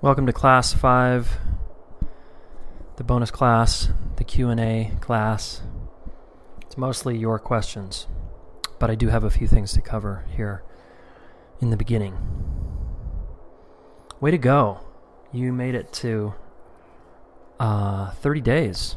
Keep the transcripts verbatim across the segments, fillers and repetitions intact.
Welcome to class five, the bonus class, the Q and A class. It's mostly your questions, but I do have a few things to cover here in the beginning. Way to go. You made it to uh, thirty days.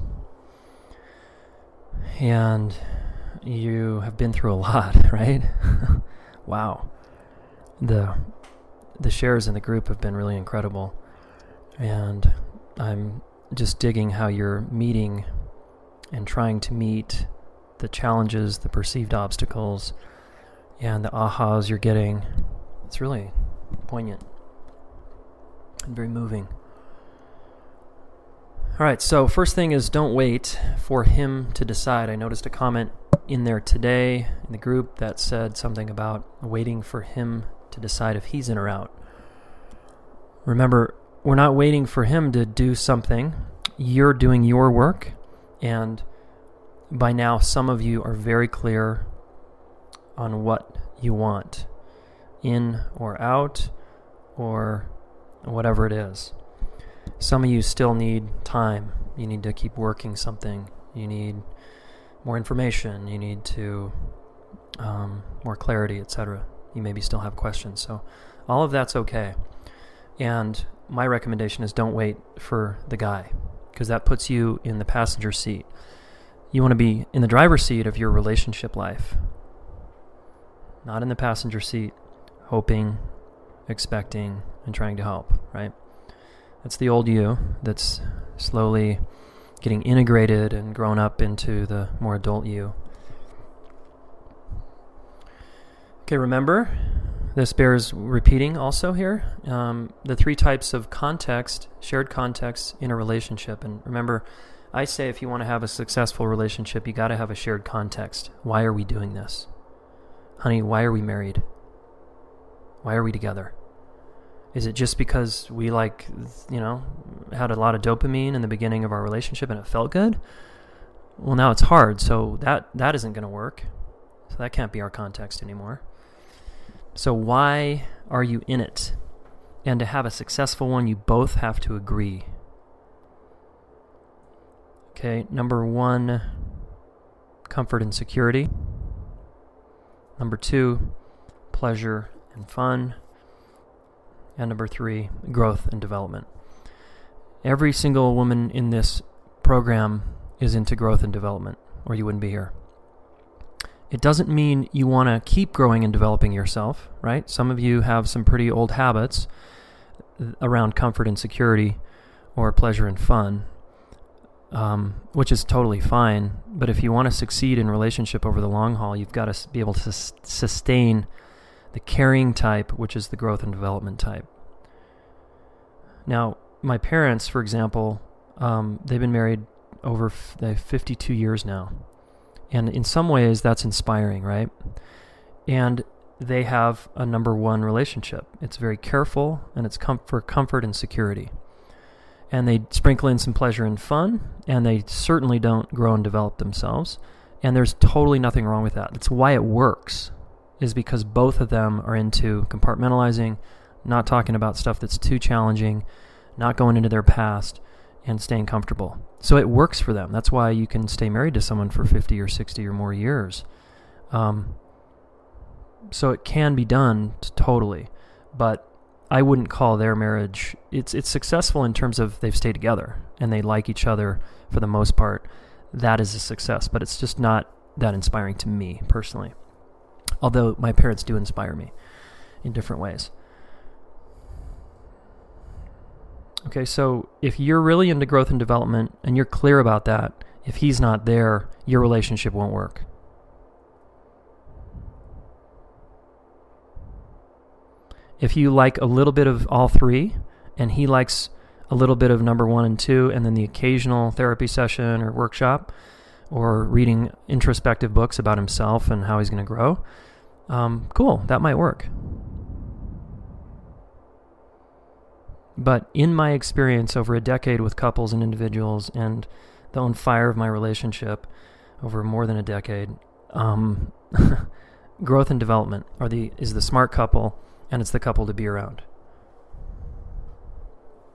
And you have been through a lot, right? Wow. The the shares in the group have been really incredible. And I'm just digging how you're meeting and trying to meet the challenges, the perceived obstacles, and the ahas you're getting. It's really poignant and very moving. All right, so first thing is don't wait for him to decide. I noticed a comment in there today in the group that said something about waiting for him to decide if he's in or out. Remember, we're not waiting for him to do something. You're doing your work, and by now some of you are very clear on what you want, in or out, or whatever it is. Some of you still need time. You need to keep working something. You need more information. You need to um, more clarity, et cetera. You maybe still have questions. So all of that's okay. And my recommendation is don't wait for the guy, because that puts you in the passenger seat. You want to be in the driver's seat of your relationship life, not in the passenger seat, hoping, expecting, and trying to help, right? That's the old you that's slowly getting integrated and grown up into the more adult you. Okay, remember, this bears repeating also here. Um, the three types of context, shared context in a relationship. And remember, I say if you want to have a successful relationship, you got to have a shared context. Why are we doing this? Honey, why are we married? Why are we together? Is it just because we like, you know, had a lot of dopamine in the beginning of our relationship and it felt good? Well, now it's hard, so that, that isn't going to work. So that can't be our context anymore. So why are you in it? And to have a successful one, you both have to agree. Okay, number one, comfort and security. Number two, pleasure and fun. And number three, growth and development. Every single woman in this program is into growth and development, or you wouldn't be here. It doesn't mean you want to keep growing and developing yourself, right? Some of you have some pretty old habits around comfort and security or pleasure and fun, um, which is totally fine. But if you want to succeed in relationship over the long haul, you've got to be able to s- sustain the caring type, which is the growth and development type. Now, my parents, for example, um, they've been married over f- fifty-two years now. And in some ways, that's inspiring, right? And they have a number one relationship. It's very careful, and it's com- for comfort and security. And they sprinkle in some pleasure and fun, and they certainly don't grow and develop themselves. And there's totally nothing wrong with that. That's why it works, is because both of them are into compartmentalizing, not talking about stuff that's too challenging, not going into their past, and staying comfortable. So it works for them. That's why you can stay married to someone for fifty or sixty or more years. Um, so it can be done t- totally, but I wouldn't call their marriage, it's it's successful in terms of they've stayed together and they like each other for the most part. That is a success, but it's just not that inspiring to me personally. Although my parents do inspire me in different ways. Okay, so if you're really into growth and development and you're clear about that, if he's not there, your relationship won't work. If you like a little bit of all three and he likes a little bit of number one and two and then the occasional therapy session or workshop or reading introspective books about himself and how he's going to grow, um, cool, that might work. But in my experience over a decade with couples and individuals and the on fire of my relationship over more than a decade, um, growth and development are the is the smart couple, and it's the couple to be around.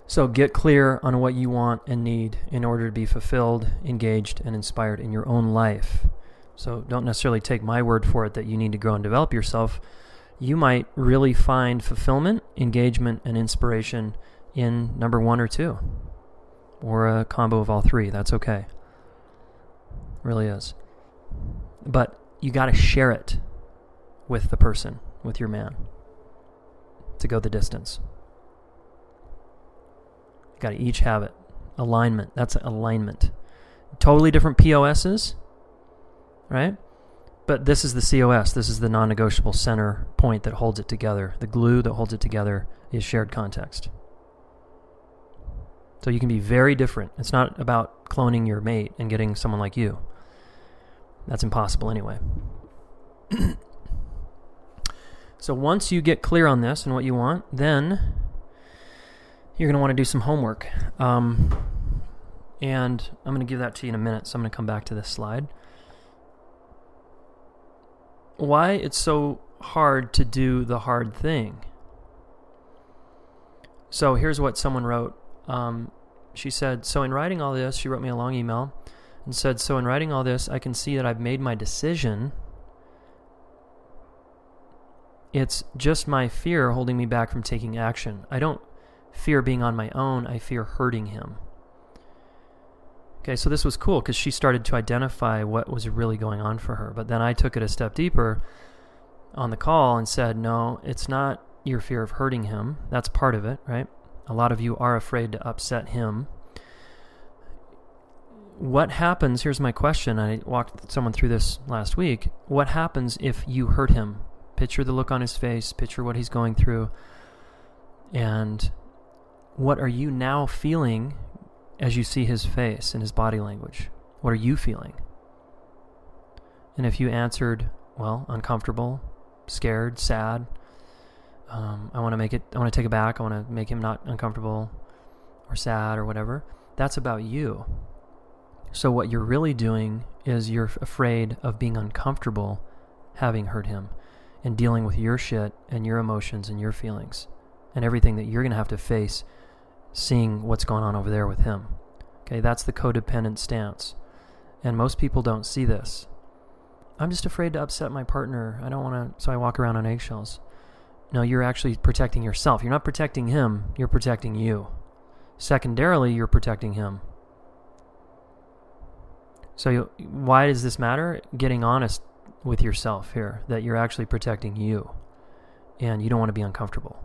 So get clear on what you want and need in order to be fulfilled, engaged, and inspired in your own life. So don't necessarily take my word for it that you need to grow and develop yourself. You might really find fulfillment, engagement, and inspiration in number one or two, or a combo of all three. That's okay. It really is. But you got to share it with the person, with your man, to go the distance. You got to each have it. Alignment. That's alignment. Totally different P O S's, right? But this is the C O S. This is the non-negotiable center point that holds it together. The glue that holds it together is shared context. So you can be very different. It's not about cloning your mate and getting someone like you. That's impossible anyway. So once you get clear on this and what you want, then you're going to want to do some homework. Um, and I'm going to give that to you in a minute, so I'm going to come back to this slide. Why it's so hard to do the hard thing. So here's what someone wrote. Um, she said, so in writing all this, she wrote me a long email and said, so in writing all this, I can see that I've made my decision. It's just my fear holding me back from taking action. I don't fear being on my own. I fear hurting him. Okay, so this was cool because she started to identify what was really going on for her. But then I took it a step deeper on the call and said, no, it's not your fear of hurting him. That's part of it, right? A lot of you are afraid to upset him. What happens, here's my question, I walked someone through this last week. What happens if you hurt him? Picture the look on his face, picture what he's going through, and what are you now feeling as you see his face and his body language? What are you feeling? And if you answered, well, uncomfortable, scared, sad, um, I want to make it, I want to take it back, I want to make him not uncomfortable or sad or whatever, that's about you. So what you're really doing is you're afraid of being uncomfortable having hurt him and dealing with your shit and your emotions and your feelings and everything that you're going to have to face seeing what's going on over there with him. Okay, that's the codependent stance. And most people don't see this. I'm just afraid to upset my partner. I don't want to, so I walk around on eggshells. No, you're actually protecting yourself. You're not protecting him, you're protecting you. Secondarily, you're protecting him. So you, why does this matter? Getting honest with yourself here, that you're actually protecting you and you don't want to be uncomfortable.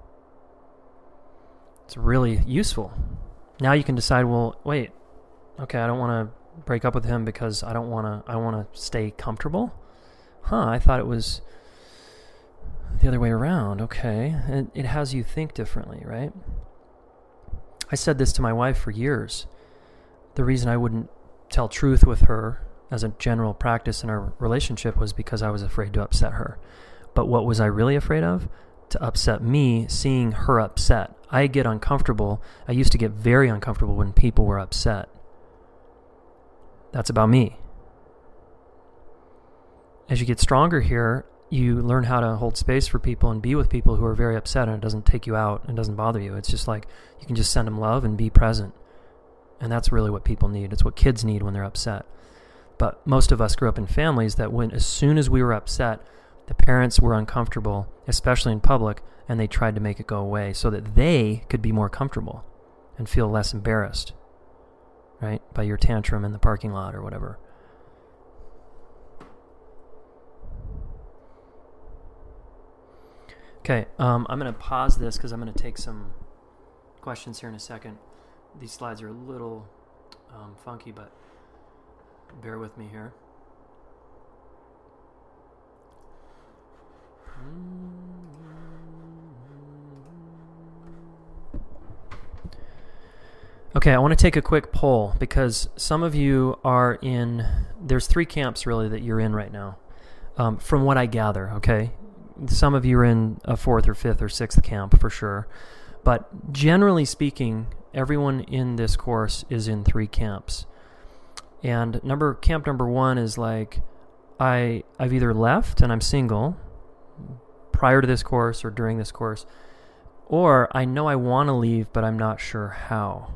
It's really useful. Now you can decide, well, wait, okay, I don't want to break up with him because I don't want to, I want to stay comfortable. Huh, I thought it was the other way around. Okay, it, it has you think differently, right? I said this to my wife for years. The reason I wouldn't tell truth with her as a general practice in our relationship was because I was afraid to upset her. But what was I really afraid of? To upset me, seeing her upset. I get uncomfortable. I used to get very uncomfortable when people were upset. That's about me. As you get stronger here, you learn how to hold space for people and be with people who are very upset, and it doesn't take you out and doesn't bother you. It's just like you can just send them love and be present. And that's really what people need. It's what kids need when they're upset. But most of us grew up in families that when, as soon as we were upset, the parents were uncomfortable, especially in public, and they tried to make it go away so that they could be more comfortable and feel less embarrassed, right, by your tantrum in the parking lot or whatever. Okay, um, I'm going to pause this because I'm going to take some questions here in a second. These slides are a little um, funky, but bear with me here. Okay, I want to take a quick poll because some of you are in, there's three camps really that you're in right now, um, from what I gather, okay? Some of you are in a fourth or fifth or sixth camp for sure, but generally speaking, everyone in this course is in three camps. And number camp number one is like, I, I've either left and I'm single prior to this course or during this course, Or I know I want to leave, but I'm not sure how.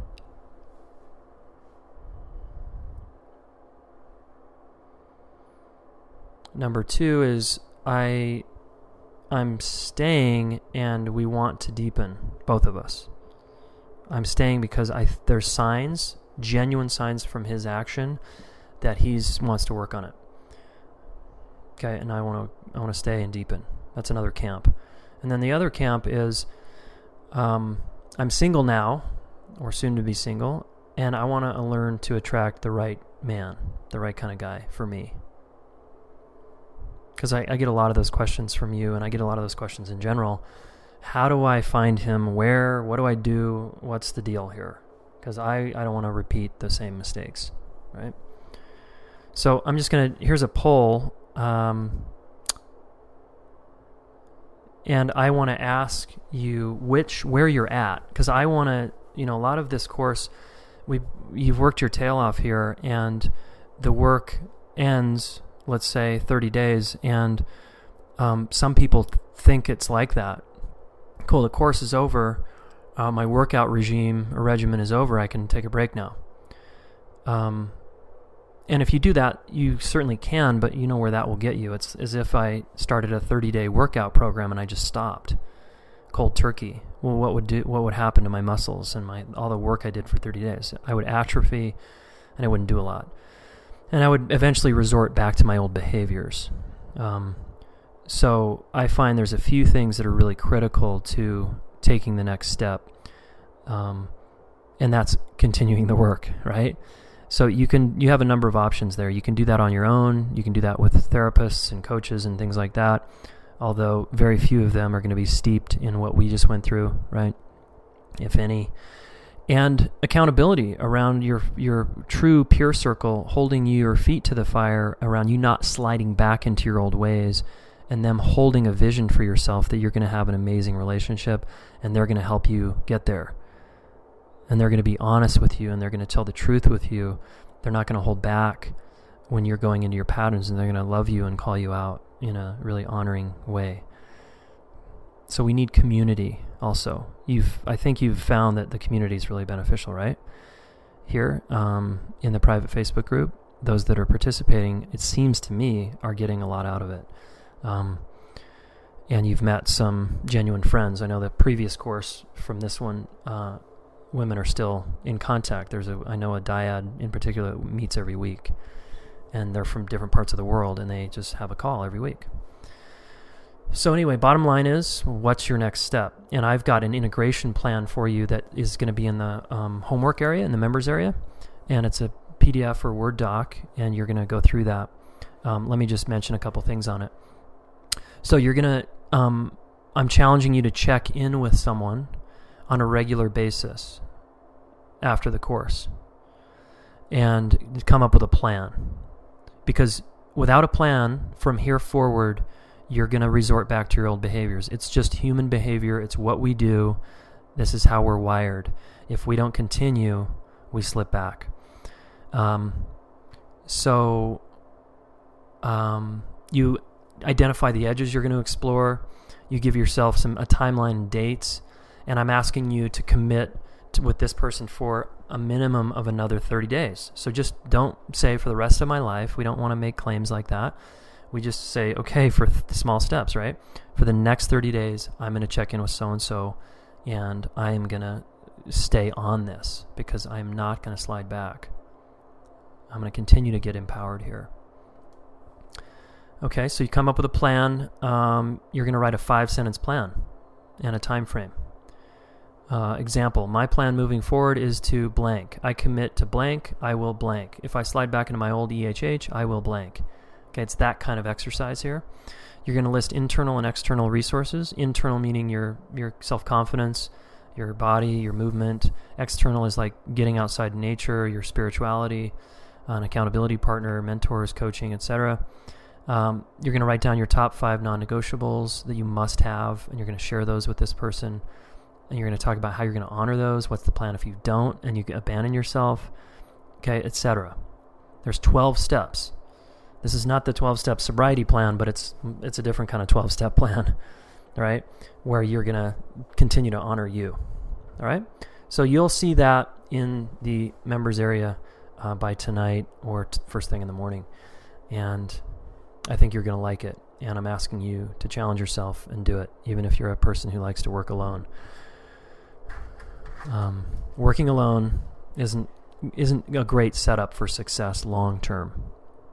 Number two is I, I'm staying and we want to deepen, both of us. I'm staying because I there's signs, genuine signs from his action that he wants to work on it. Okay, and I want to I want to stay and deepen. That's another camp. And then the other camp is um, I'm single now, or soon to be single, and I want to learn to attract the right man, the right kind of guy for me. Because I, I get a lot of those questions from you, and I get a lot of those questions in general. How do I find him? Where? What do I do? What's the deal here? Because I, I don't want to repeat the same mistakes, right? So I'm just going to, here's a poll, um, and I want to ask you which, where you're at, because I want to, you know, a lot of this course, we you've worked your tail off here, and the work ends, let's say, thirty days, and um, some people think it's like that. Cool, the course is over, uh, my workout regime or regimen is over, I can take a break now. Um, and if you do that, you certainly can, but you know where that will get you. It's as if I started a thirty-day workout program and I just stopped, cold turkey. Well, what would do? What would happen to my muscles and my all the work I did for thirty days? I would atrophy, and I wouldn't do a lot. And I would eventually resort back to my old behaviors. Um, so I find there's a few things that are really critical to taking the next step, um, and that's continuing the work, right? So you can you have a number of options there. You can do that on your own. You can do that with therapists and coaches and things like that, although very few of them are going to be steeped in what we just went through, right? If any. And accountability around your your true peer circle, holding your feet to the fire around you not sliding back into your old ways, and them holding a vision for yourself that you're going to have an amazing relationship and they're going to help you get there. And they're going to be honest with you, and they're going to tell the truth with you. They're not going to hold back when you're going into your patterns, and they're going to love you and call you out in a really honoring way. So we need community also. You've, I think you've found that the community is really beneficial, right? Here, um, in the private Facebook group, those that are participating, it seems to me, are getting a lot out of it. Um, and you've met some genuine friends. I know the previous course from this one, uh, women are still in contact. There's a, I know a dyad in particular that meets every week, and they're from different parts of the world, and they just have a call every week. So anyway, bottom line is, what's your next step? And I've got an integration plan for you that is going to be in the um, homework area, in the members area, and it's a P D F or Word doc, and you're going to go through that. Um, let me just mention a couple things on it. So you're going to, um, I'm challenging you to check in with someone on a regular basis after the course and come up with a plan. Because without a plan, from here forward, you're going to resort back to your old behaviors. It's just human behavior. It's what we do. This is how we're wired. If we don't continue, we slip back. Um, so um, you identify the edges you're going to explore. You give yourself some a timeline and dates. And I'm asking you to commit to, with this person for a minimum of another thirty days. So just don't say for the rest of my life. We don't want to make claims like that. We just say, okay, for th- small steps, right? For the next thirty days, I'm going to check in with so-and-so, and I am going to stay on this because I'm not going to slide back. I'm going to continue to get empowered here. Okay, so you come up with a plan. Um, you're going to write a five-sentence plan and a time frame. Uh, example, my plan moving forward is to blank. I commit to blank, I will blank. If I slide back into my old E H H, I will blank. Okay, it's that kind of exercise here. You're going to list internal and external resources. Internal meaning your your self-confidence, your body, your movement. External is like getting outside nature, your spirituality, an accountability partner, mentors, coaching, et cetera. Um, you're going to write down your top five non-negotiables that you must have, and you're going to share those with this person. And you're going to talk about how you're going to honor those. What's the plan if you don't, and you abandon yourself, okay, et cetera. There's twelve steps. This is not the twelve-step sobriety plan, but it's it's a different kind of twelve-step plan. right? Where you're going to continue to honor you, all right? So you'll see that in the members area uh, by tonight or t- first thing in the morning. And I think you're going to like it. And I'm asking you to challenge yourself and do it, even if you're a person who likes to work alone. Um, working alone isn't isn't a great setup for success long term.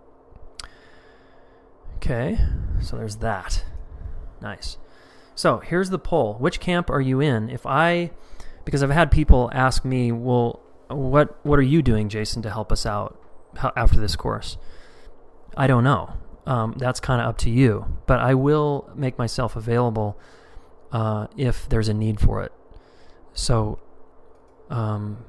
Okay, so there's that. Nice. So here's the poll. Which camp are you in? If I, because I've had people ask me, well, what what are you doing, Jason, to help us out after this course? I don't know. Um, that's kind of up to you. But I will make myself available uh, if there's a need for it. So um,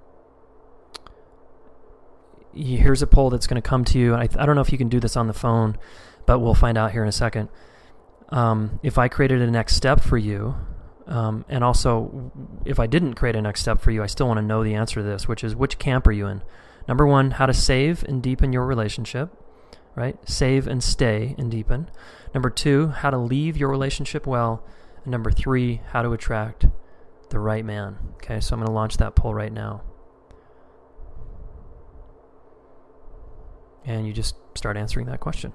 here's a poll that's going to come to you. I, I don't know if you can do this on the phone, but we'll find out here in a second. Um, if I created a next step for you, um, and also if I didn't create a next step for you, I still want to know the answer to this, which is, which camp are you in? Number one, how to save and deepen your relationship, right? Save and stay and deepen. Number two, how to leave your relationship well. And number three, how to attract the right man. Okay, so I'm going to launch that poll right now. And you just start answering that question.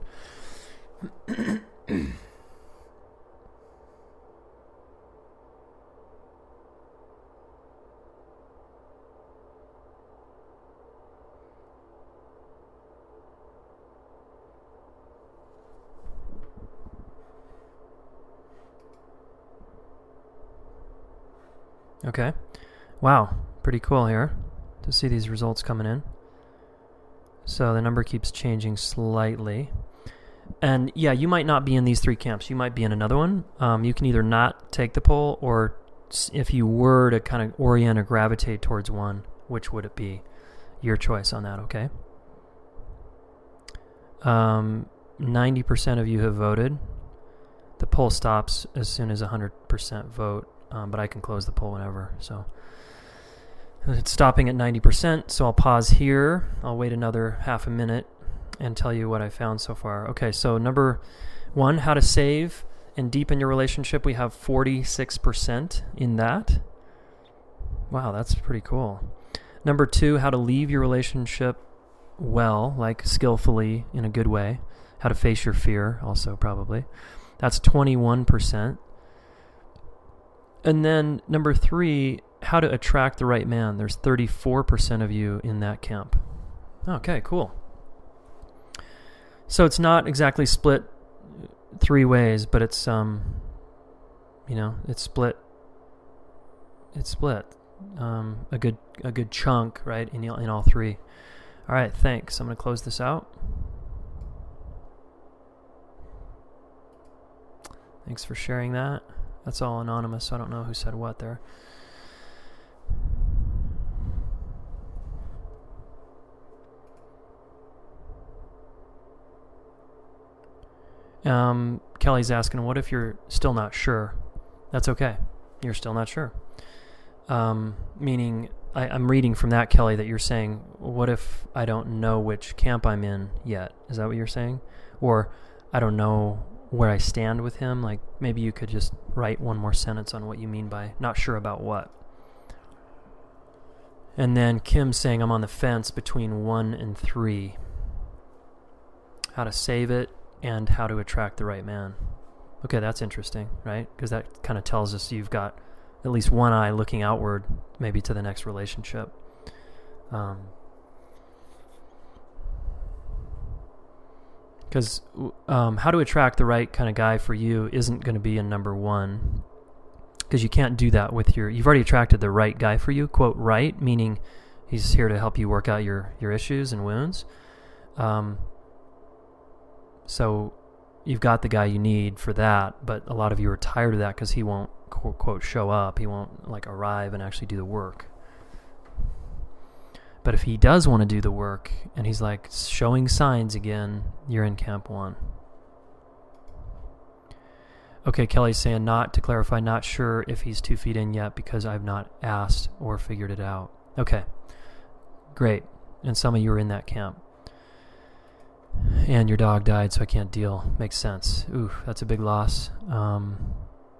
Okay. Wow. Pretty cool here to see these results coming in. So the number keeps changing slightly. And yeah, you might not be in these three camps. You might be in another one. Um, you can either not take the poll, or if you were to kind of orient or gravitate towards one, which would it be? Your choice on that, okay? Um, ninety percent of you have voted. The poll stops as soon as one hundred percent vote. Um, but I can close the poll whenever. So it's stopping at ninety percent, so I'll pause here. I'll wait another half a minute and tell you what I found so far. Okay, so number one, how to save and deepen your relationship. We have forty-six percent in that. Wow, that's pretty cool. Number two, how to leave your relationship well, like skillfully in a good way. How to face your fear, also probably. That's twenty-one percent. And then number three, how to attract the right man. There's thirty-four percent of you in that camp. Okay, cool. So it's not exactly split three ways, but it's, um, you know, it's split. It's split um, a good a good chunk, right, in in all three. All right, thanks. I'm going to close this out. Thanks for sharing that. That's all anonymous, so I don't know who said what there. Um, Kelly's asking, what if you're still not sure? That's okay. You're still not sure. Um, meaning, I, I'm reading from that, Kelly, that you're saying, what if I don't know which camp I'm in yet? Is that what you're saying? Or I don't know where I stand with him? Like, maybe you could just write one more sentence on what you mean by not sure about what. And then Kim saying, I'm on the fence between one and three. How to save it and how to attract the right man. Okay, that's interesting, right? Because that kind of tells us you've got at least one eye looking outward, maybe to the next relationship. Um, Because um, how to attract the right kind of guy for you isn't going to be in number one, because you can't do that with your, you've already attracted the right guy for you, quote, right, meaning he's here to help you work out your, your issues and wounds. Um, so you've got the guy you need for that, but a lot of you are tired of that because he won't, quote, quote, show up. He won't like arrive and actually do the work. But if he does want to do the work and he's like showing signs again, you're in camp one. Okay, Kelly's saying, not to clarify, not sure if he's two feet in yet because I've not asked or figured it out. Okay, great. And some of you are in that camp. And your dog died, so I can't deal. Makes sense. Ooh, that's a big loss. Um,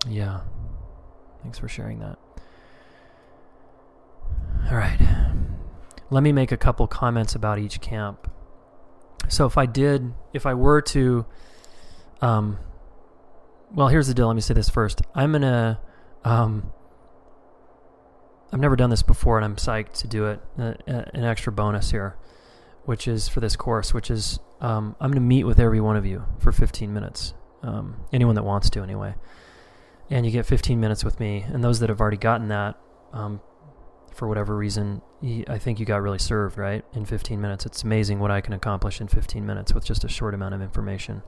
Yeah. Thanks for sharing that. All right. Let me make a couple comments about each camp. So if I did, if I were to, um, well, here's the deal. Let me say this first. I'm going to, um, I've never done this before, and I'm psyched to do it. Uh, an extra bonus here, which is for this course, which is um, I'm going to meet with every one of you for fifteen minutes. Um, anyone that wants to, anyway. And you get fifteen minutes with me. And those that have already gotten that, um, for whatever reason, I think you got really served, right? In fifteen minutes. It's amazing what I can accomplish in fifteen minutes with just a short amount of information.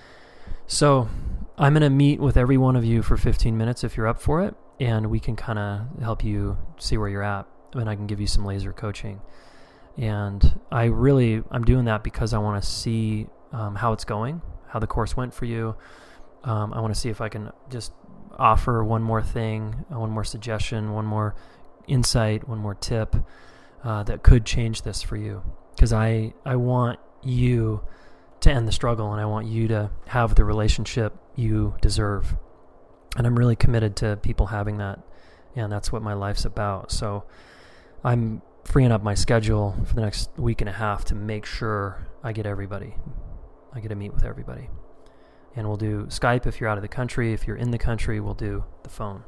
So I'm going to meet with every one of you for fifteen minutes if you're up for it. And we can kind of help you see where you're at. And I can give you some laser coaching. And I really, I'm doing that because I want to see um, how it's going, how the course went for you. Um, I want to see if I can just offer one more thing, one more suggestion, one more insight, one more tip uh, that could change this for you. Because I, I want you to end the struggle, and I want you to have the relationship you deserve. And I'm really committed to people having that, and that's what my life's about. So I'm freeing up my schedule for the next week and a half to make sure I get everybody. I get to meet with everybody. And we'll do Skype if you're out of the country. If you're in the country, we'll do the phone.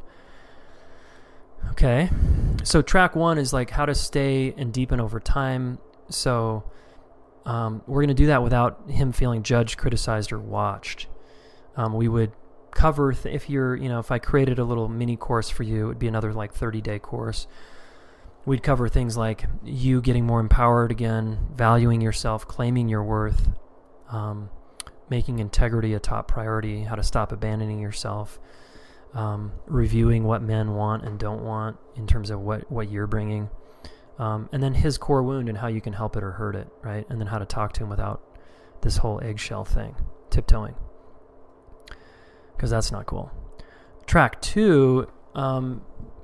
Okay. So track one is like how to stay and deepen over time. So um, we're going to do that without him feeling judged, criticized, or watched. Um, we would cover, th- if you're, you know, if I created a little mini course for you, it would be another like thirty day course. We'd cover things like you getting more empowered again, valuing yourself, claiming your worth, um, making integrity a top priority, how to stop abandoning yourself, um, reviewing what men want and don't want in terms of what, what you're bringing, um, and then his core wound and how you can help it or hurt it, right? And then how to talk to him without this whole eggshell thing, tiptoeing, because that's not cool. Track two um,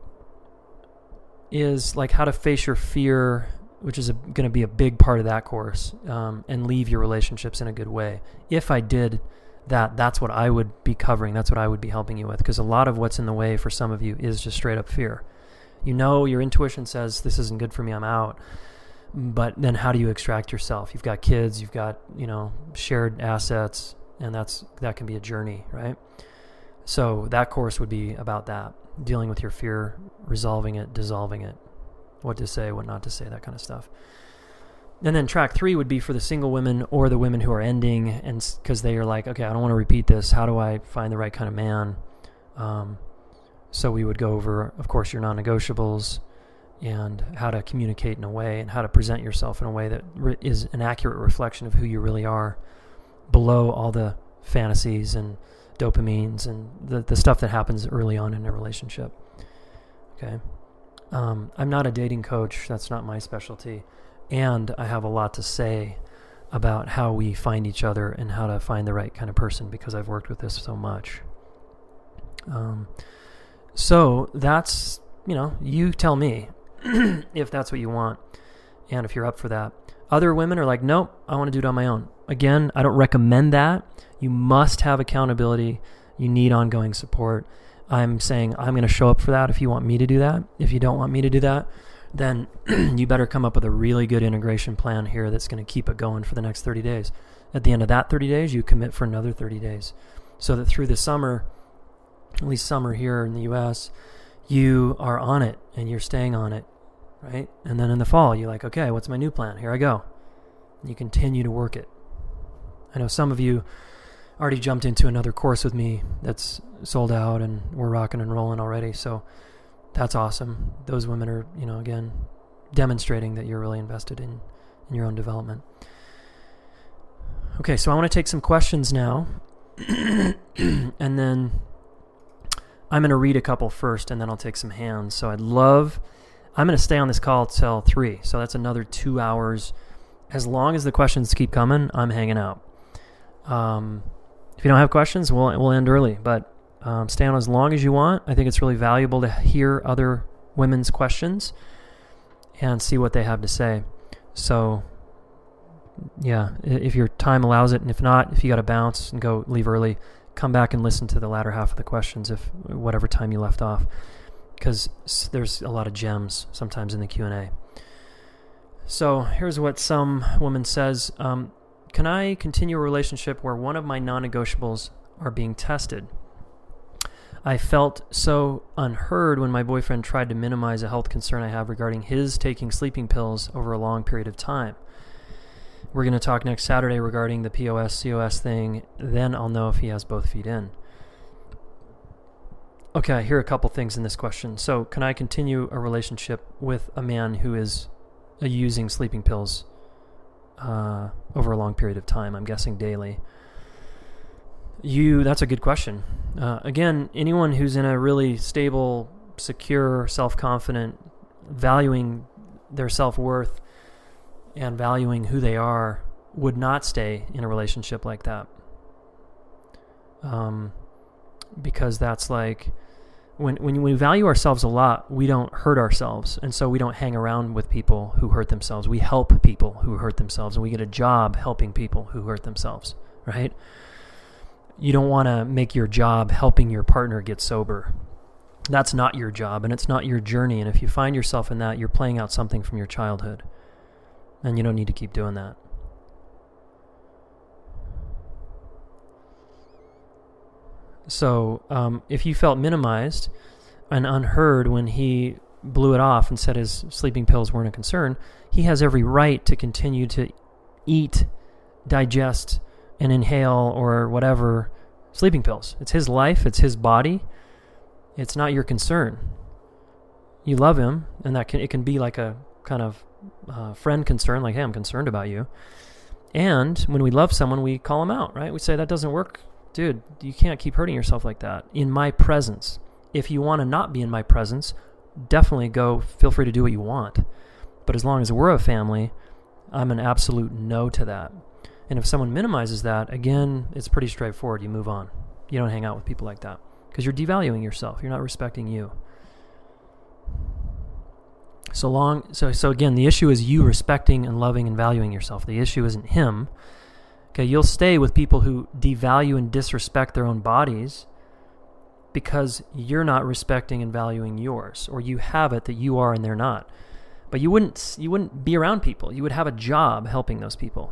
is like how to face your fear, which is going to be a big part of that course, um, and leave your relationships in a good way. If I did that, that's what I would be covering. That's what I would be helping you with, because a lot of what's in the way for some of you is just straight up fear. You know, your intuition says, this isn't good for me, I'm out. But then how do you extract yourself? You've got kids, you've got, you know, shared assets, and that's that can be a journey, right? So that course would be about that, dealing with your fear, resolving it, dissolving it, what to say, what not to say, that kind of stuff. And then track three would be for the single women or the women who are ending, and because they are like, okay, I don't want to repeat this. How do I find the right kind of man? Um, so we would go over, of course, your non-negotiables and how to communicate in a way and how to present yourself in a way that re- is an accurate reflection of who you really are, below all the fantasies and dopamines and the, the stuff that happens early on in a relationship. Okay. Um, I'm not a dating coach. That's not my specialty. And I have a lot to say about how we find each other and how to find the right kind of person, because I've worked with this so much. Um, so that's, you know, you tell me if that's what you want and if you're up for that. Other women are like, nope, I want to do it on my own. Again, I don't recommend that. You must have accountability. You need ongoing support. I'm saying I'm going to show up for that if you want me to do that. If you don't want me to do that, then you better come up with a really good integration plan here that's going to keep it going for the next thirty days. At the end of that thirty days, you commit for another thirty days. So that through the summer, at least summer here in the U S, you are on it and you're staying on it, right? And then in the fall, you're like, okay, what's my new plan? Here I go. And you continue to work it. I know some of you already jumped into another course with me that's sold out and we're rocking and rolling already. So that's awesome. Those women are, you know, again, demonstrating that you're really invested in, in your own development. Okay, so I want to take some questions now. And then I'm going to read a couple first, and then I'll take some hands. So I'd love, I'm going to stay on this call till three. So that's another two hours. As long as the questions keep coming, I'm hanging out. Um, if you don't have questions, we'll we'll end early. But um, stay on as long as you want. I think it's really valuable to hear other women's questions and see what they have to say. So, yeah, if your time allows it, and if not, if you got to bounce and go leave early, come back and listen to the latter half of the questions, if whatever time you left off, because there's a lot of gems sometimes in the Q and A. So here's what some woman says. Um, can I continue a relationship where one of my non-negotiables are being tested? I felt so unheard when my boyfriend tried to minimize a health concern I have regarding his taking sleeping pills over a long period of time. We're going to talk next Saturday regarding the P O S C O S thing. Then I'll know if he has both feet in. Okay, here are a couple things in this question. So, can I continue a relationship with a man who is uh, using sleeping pills uh, over a long period of time? I'm guessing daily. You, that's a good question. Uh, again, anyone who's in a really stable, secure, self-confident, valuing their self-worth and valuing who they are would not stay in a relationship like that. Um, because that's like, when when we value ourselves a lot, we don't hurt ourselves. And so we don't hang around with people who hurt themselves. We help people who hurt themselves, and we get a job helping people who hurt themselves, right? You don't want to make your job helping your partner get sober. That's not your job, and it's not your journey. And if you find yourself in that, you're playing out something from your childhood. And you don't need to keep doing that. So um, if you felt minimized and unheard when he blew it off and said his sleeping pills weren't a concern, he has every right to continue to eat, digest, and inhale or whatever sleeping pills. It's his life. It's his body. It's not your concern. You love him, and that can it can be like a kind of uh, friend concern, like, hey, I'm concerned about you. And when we love someone, we call them out, right? We say, that doesn't work. Dude, you can't keep hurting yourself like that in my presence. If you want to not be in my presence, definitely go, feel free to do what you want. But as long as we're a family, I'm an absolute no to that. And if someone minimizes that, again, it's pretty straightforward. You move on. You don't hang out with people like that because you're devaluing yourself. You're not respecting you. So long, so so again, the issue is you respecting and loving and valuing yourself. The issue isn't him. Okay, you'll stay with people who devalue and disrespect their own bodies because you're not respecting and valuing yours, or you have it that you are and they're not. But you wouldn't you wouldn't be around people. You would have a job helping those people.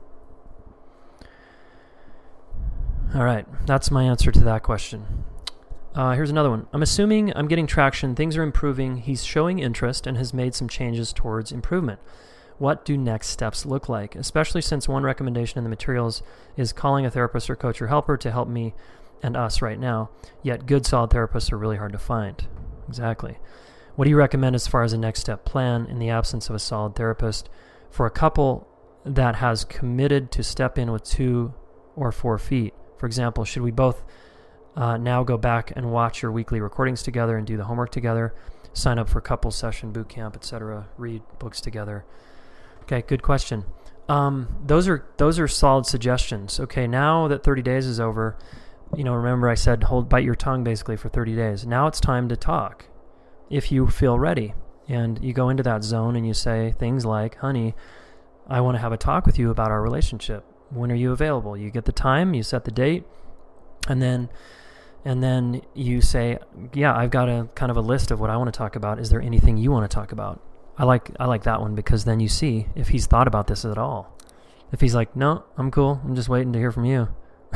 All right, that's my answer to that question. Uh, here's another one. I'm assuming I'm getting traction, things are improving, he's showing interest and has made some changes towards improvement. What do next steps look like? Especially since one recommendation in the materials is calling a therapist or coach or helper to help me and us right now, yet good solid therapists are really hard to find. Exactly. What do you recommend as far as a next step plan in the absence of a solid therapist for a couple that has committed to step in with two or four feet? For example, should we both uh, now go back and watch your weekly recordings together and do the homework together, sign up for couple session, boot camp, et cetera, read books together? Okay, good question. Um, those are those are solid suggestions. Okay, now that thirty days is over, you know, remember I said hold bite your tongue basically for thirty days. Now it's time to talk. If you feel ready, and you go into that zone and you say things like, "Honey, I want to have a talk with you about our relationship. When are you available?" You get the time, you set the date, and then and then you say, "Yeah, I've got a kind of a list of what I want to talk about. Is there anything you want to talk about?" I like I like that one because then you see if he's thought about this at all. If he's like, "No, I'm cool. I'm just waiting to hear from you."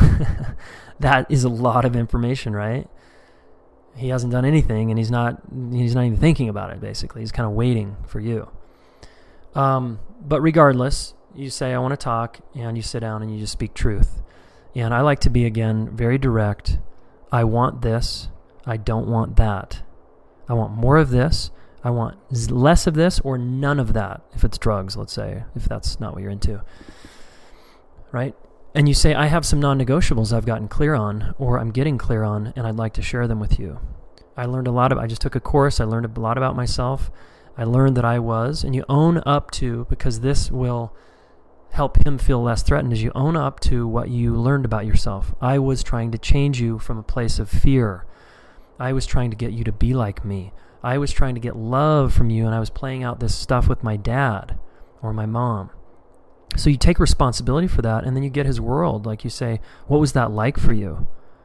That is a lot of information, right? He hasn't done anything, and he's not he's not even thinking about it, basically. He's kind of waiting for you. Um, but regardless, you say, "I want to talk," and you sit down and you just speak truth. And I like to be, again, very direct. I want this. I don't want that. I want more of this. I want less of this or none of that, if it's drugs, let's say, if that's not what you're into, right? And you say, I have some non-negotiables I've gotten clear on, or I'm getting clear on, and I'd like to share them with you. I learned a lot of, I just took a course, I learned a lot about myself. I learned that I was, and you own up to, because this will help him feel less threatened, as you own up to what you learned about yourself. I was trying to change you from a place of fear. I was trying to get you to be like me. I was trying to get love from you, and I was playing out this stuff with my dad or my mom. So you take responsibility for that, and then you get his world. Like you say, what was that like for you?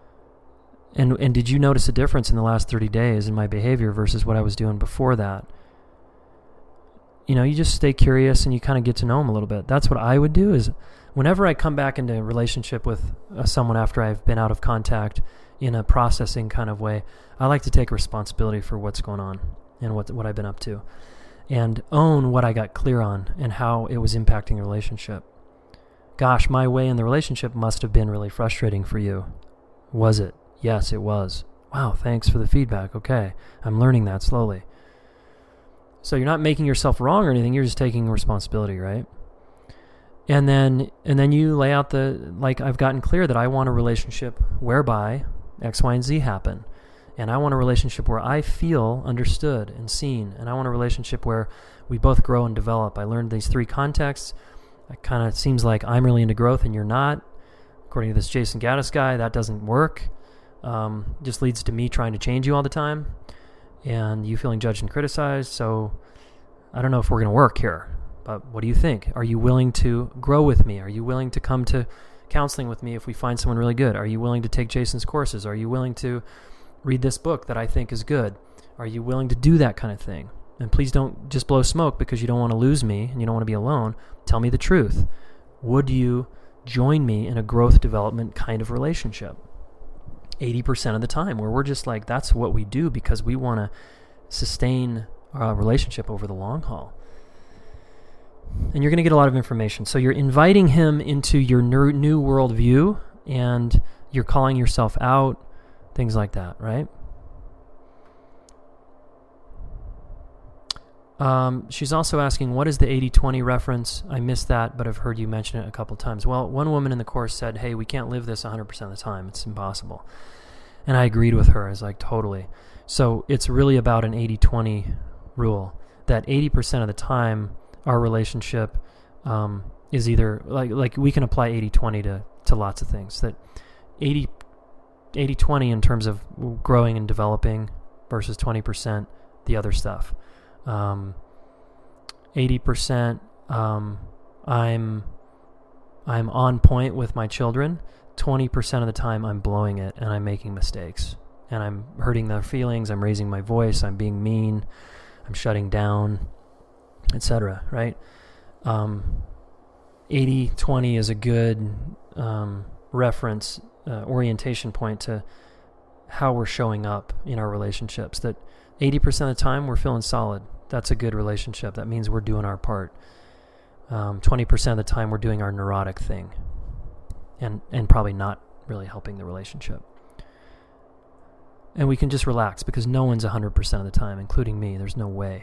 And and did you notice a difference in the last thirty days in my behavior versus what I was doing before that? You know, you just stay curious and you kind of get to know them a little bit. That's what I would do is whenever I come back into a relationship with uh, someone after I've been out of contact in a processing kind of way, I like to take responsibility for what's going on and what what I've been up to and own what I got clear on and how it was impacting the relationship. Gosh, my way in the relationship must have been really frustrating for you. Was it? Yes, it was. Wow, thanks for the feedback. Okay, I'm learning that slowly. So you're not making yourself wrong or anything. You're just taking responsibility, right? And then and then you lay out the, like I've gotten clear that I want a relationship whereby X, Y, and Z happen. And I want a relationship where I feel understood and seen. And I want a relationship where we both grow and develop. I learned these three contexts. It kind of seems like I'm really into growth and you're not. According to this Jason Gaddis guy, that doesn't work. Um, just leads to me trying to change you all the time and you feeling judged and criticized. So I don't know if we're going to work here, but what do you think? Are you willing to grow with me? Are you willing to come to counseling with me if we find someone really good? Are you willing to take Jason's courses? Are you willing to read this book that I think is good? Are you willing to do that kind of thing? And please don't just blow smoke because you don't want to lose me and you don't want to be alone. Tell me the truth. Would you join me in a growth development kind of relationship? eighty percent of the time where we're just like, that's what we do because we want to sustain our relationship over the long haul. And you're going to get a lot of information. So you're inviting him into your new, new worldview and you're calling yourself out, things like that, right? Um, she's also asking, what is the eighty twenty reference? I missed that, but I've heard you mention it a couple times. Well, one woman in the course said, hey, we can't live this one hundred percent of the time. It's impossible. And I agreed with her. I was like, totally. So it's really about an eighty twenty rule, that eighty percent of the time our relationship um, is either, like like we can apply eighty twenty to, to lots of things, that eighty twenty in terms of growing and developing versus twenty percent the other stuff. Um, eighty percent um, I'm I'm on point with my children. twenty percent of the time I'm blowing it and I'm making mistakes and I'm hurting their feelings. I'm raising my voice. I'm being mean. I'm shutting down, et cetera. Right? Um, eighty twenty is a good um, reference uh, orientation point to how we're showing up in our relationships. That eighty percent of the time we're feeling solid. That's a good relationship. That means we're doing our part. Um, twenty percent of the time we're doing our neurotic thing and, and probably not really helping the relationship. And we can just relax because no one's one hundred percent of the time, including me. There's no way.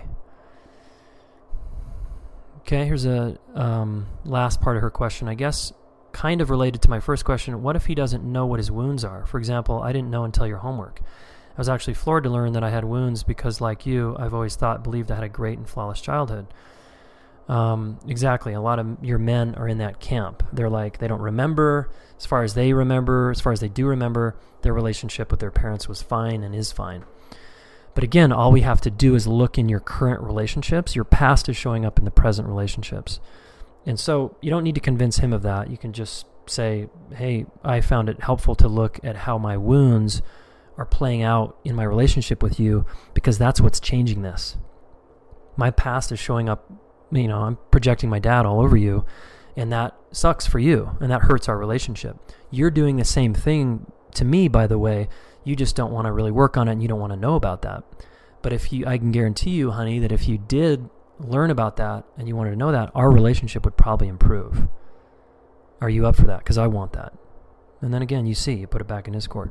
Okay, here's a um, last part of her question. I guess kind of related to my first question. What if he doesn't know what his wounds are? For example, I didn't know until your homework. I was actually floored to learn that I had wounds because, like you, I've always thought, believed I had a great and flawless childhood. Um, exactly. A lot of your men are in that camp. They're like, they don't remember. As far as they remember, as far as they do remember, their relationship with their parents was fine and is fine. But again, all we have to do is look in your current relationships. Your past is showing up in the present relationships. And so you don't need to convince him of that. You can just say, hey, I found it helpful to look at how my wounds are playing out in my relationship with you because that's what's changing this. My past is showing up, you know, I'm projecting my dad all over you, and that sucks for you, and that hurts our relationship. You're doing the same thing to me, by the way. You just don't want to really work on it, and you don't want to know about that. But if you, I can guarantee you, honey, that if you did learn about that and you wanted to know that, our relationship would probably improve. Are you up for that? Because I want that. And then again, you see, you put it back in his court.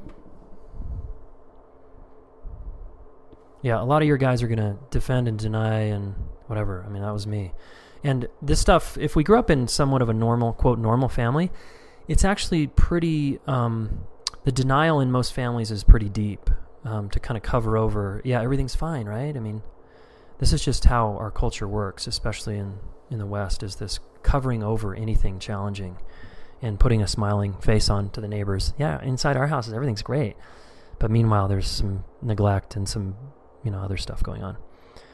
Yeah, a lot of your guys are going to defend and deny and whatever. I mean, that was me. And this stuff, if we grew up in somewhat of a normal, quote, normal family, it's actually pretty, um, the denial in most families is pretty deep um, to kind of cover over, yeah, everything's fine, right? I mean, this is just how our culture works, especially in, in the West, is this covering over anything challenging and putting a smiling face on to the neighbors. Yeah, inside our houses, everything's great. But meanwhile, there's some neglect and some, you know, other stuff going on.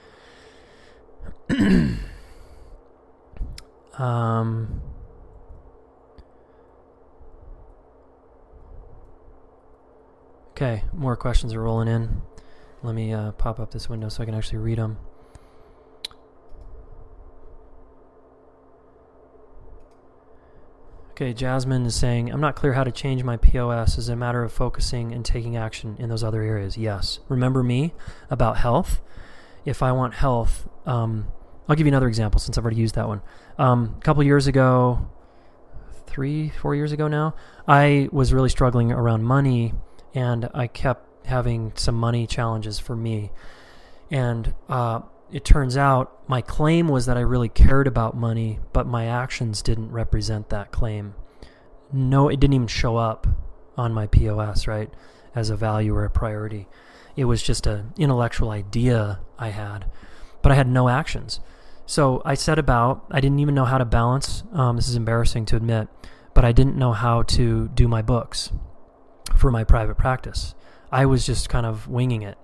um, Okay, more questions are rolling in. Let me uh, pop up this window so I can actually read them. Okay, Jasmine is saying, I'm not clear how to change my P O S. Is it a matter of focusing and taking action in those other areas? Yes. Remember me about health? If I want health, um, I'll give you another example since I've already used that one. Um, a couple years ago, three, four years ago now, I was really struggling around money, and I kept having some money challenges for me. And uh, it turns out my claim was that I really cared about money, but my actions didn't represent that claim. No, it didn't even show up on my P O S, right, as a value or a priority. It was just an intellectual idea I had, but I had no actions. So I set about, I didn't even know how to balance, um, this is embarrassing to admit, but I didn't know how to do my books for my private practice. I was just kind of winging it.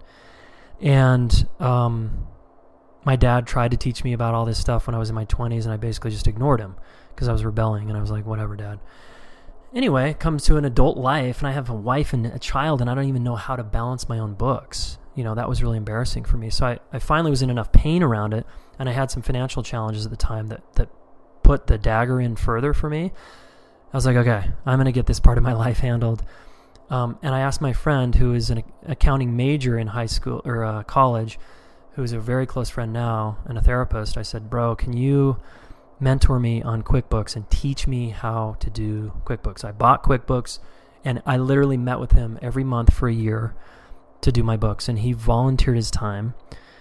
And um, my dad tried to teach me about all this stuff when I was in my twenties, and I basically just ignored him because I was rebelling, and I was like, whatever, Dad. Anyway, it comes to an adult life, and I have a wife and a child, and I don't even know how to balance my own books. You know, that was really embarrassing for me. So I, I finally was in enough pain around it, and I had some financial challenges at the time that, that put the dagger in further for me. I was like, okay, I'm going to get this part of my life handled. Um, and I asked my friend, who is an accounting major in high school or uh, college, who's a very close friend now and a therapist. I said, bro, can you mentor me on QuickBooks and teach me how to do QuickBooks? I bought QuickBooks, and I literally met with him every month for a year to do my books, and he volunteered his time.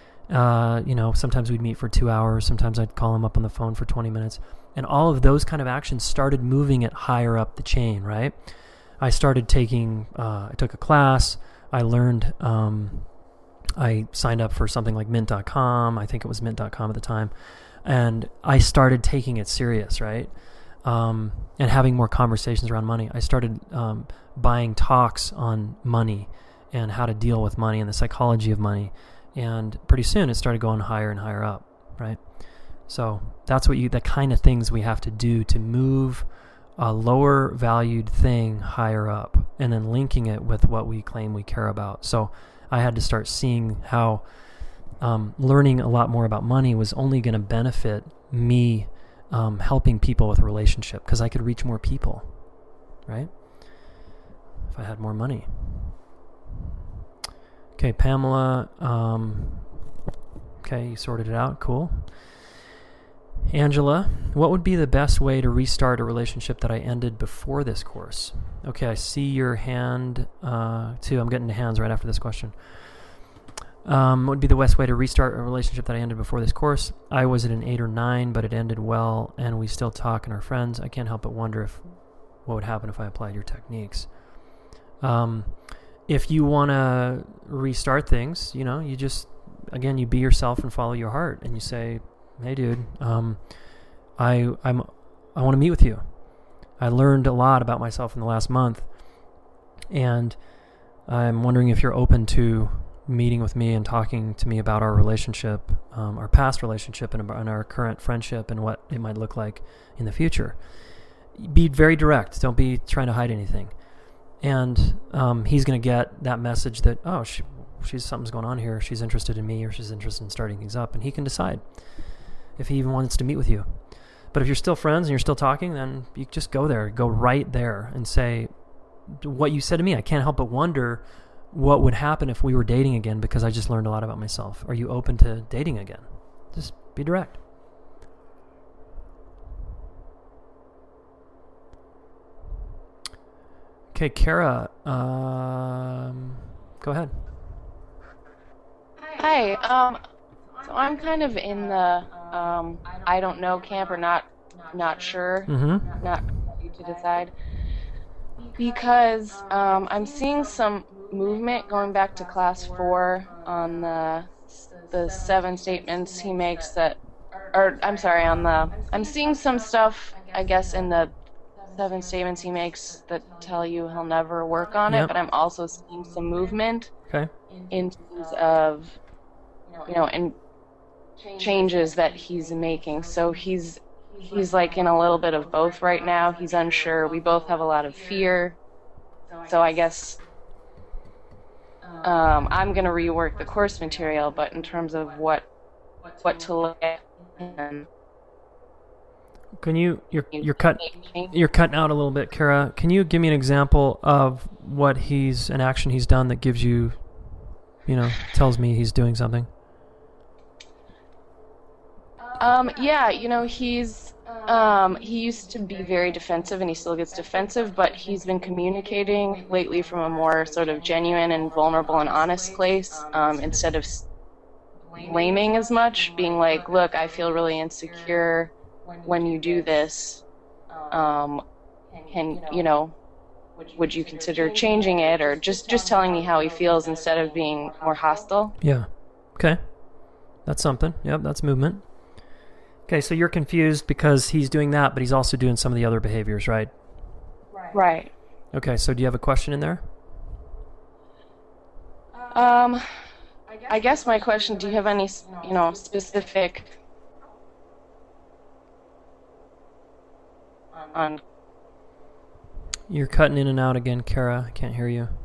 Uh, you know, sometimes we'd meet for two hours. Sometimes I'd call him up on the phone for twenty minutes. And all of those kind of actions started moving it higher up the chain, right? I started taking, uh, I took a class. I learned, um, I signed up for something like mint dot com. I think it was mint dot com at the time. And I started taking it serious, right? Um, and having more conversations around money. I started um, buying talks on money and how to deal with money and the psychology of money. And pretty soon it started going higher and higher up, right? So that's what you, the kind of things we have to do to move a lower valued thing higher up, and then linking it with what we claim we care about. So I had to start seeing how um, learning a lot more about money was only going to benefit me um, helping people with a relationship, because I could reach more people, right? If I had more money. Okay, Pamela. Um, okay, you sorted it out. Cool. Angela, what would be the best way to restart a relationship that I ended before this course? Okay, I see your hand uh, too. I'm getting to hands right after this question. Um, what would be the best way to restart a relationship that I ended before this course? I was at an eight or nine, but it ended well, and we still talk and are friends. I can't help but wonder if what would happen if I applied your techniques. Um, if you want to restart things, you know, you just, again, you be yourself and follow your heart, and you say, hey, dude, um, I I'm I want to meet with you. I learned a lot about myself in the last month, and I'm wondering if you're open to meeting with me and talking to me about our relationship, um, our past relationship, and, about, and our current friendship, and what it might look like in the future. Be very direct. Don't be trying to hide anything. And um, he's going to get that message that, oh, she, she's something's going on here. She's interested in me, or she's interested in starting things up, and he can decide if he even wants to meet with you. But if you're still friends and you're still talking, then you just go there, go right there and say what you said to me. I can't help but wonder what would happen if we were dating again, because I just learned a lot about myself. Are you open to dating again? Just be direct. Okay, Kara, um, go ahead. Hi. Um, so I'm kind of in the um, I don't know camp, or not not sure, Mm-hmm. not ready to decide, because um, I'm seeing some movement going back to class four on the the seven statements he makes that, or I'm sorry, on the I'm seeing some stuff, I guess, in the seven statements he makes that tell you he'll never work on Yep. it, but I'm also seeing some movement Okay. in terms of, you know, and changes that he's making. So he's he's like in a little bit of both right now. He's unsure. We both have a lot of fear. So I guess um, I'm going to rework the course material, but in terms of what what to look at. And Can you you're you're cut you're cutting out a little bit, Kara. Can you give me an example of what he's an action he's done that gives you, you know, tells me he's doing something? Um, yeah, you know, he's um, he used to be very defensive, and he still gets defensive, but he's been communicating lately from a more sort of genuine and vulnerable and honest place, um, instead of blaming as much, being like, look, I feel really insecure when you do this. Um, can, you know, would you consider changing it, or just, just telling me how he feels instead of being more hostile? Yeah. Okay. That's something. Yep, that's movement. Okay, so you're confused because he's doing that, but he's also doing some of the other behaviors, right? Right. Okay, so do you have a question in there? Um, I guess my question, do you have any, you know, specific on... You're cutting in and out again, Kara. I can't hear you.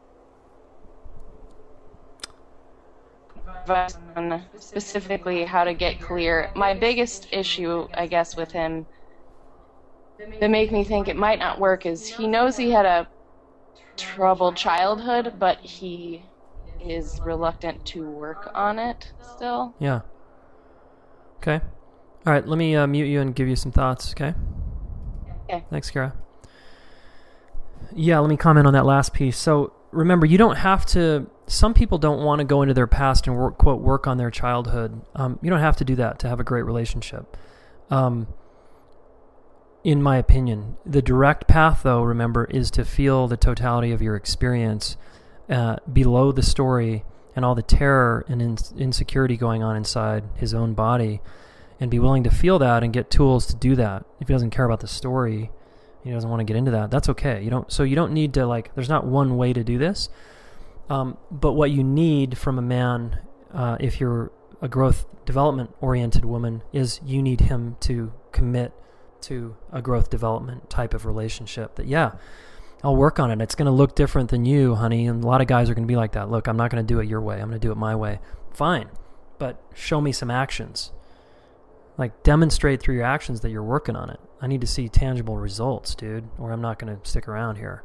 On specifically how to get clear. My biggest issue, I guess, with him that make me think it might not work is he knows he had a troubled childhood, but he is reluctant to work on it still. Yeah. Okay. All right, let me uh, mute you and give you some thoughts, okay? Okay. Thanks, Kara. Yeah, let me comment on that last piece. So remember, you don't have to... Some people don't want to go into their past and work, quote, work on their childhood. Um, you don't have to do that to have a great relationship. Um, in my opinion, the direct path, though, remember, is to feel the totality of your experience uh, below the story and all the terror and in- insecurity going on inside his own body, and be willing to feel that and get tools to do that. If he doesn't care about the story, he doesn't want to get into that, that's okay. You don't. So you don't need to, like, there's not one way to do this. Um, but what you need from a man, uh, if you're a growth development oriented woman, is you need him to commit to a growth development type of relationship. That, yeah, I'll work on it. It's going to look different than you, honey. And a lot of guys are going to be like that. Look, I'm not going to do it your way. I'm going to do it my way. Fine. But show me some actions. Like, demonstrate through your actions that you're working on it. I need to see tangible results, dude, or I'm not going to stick around here.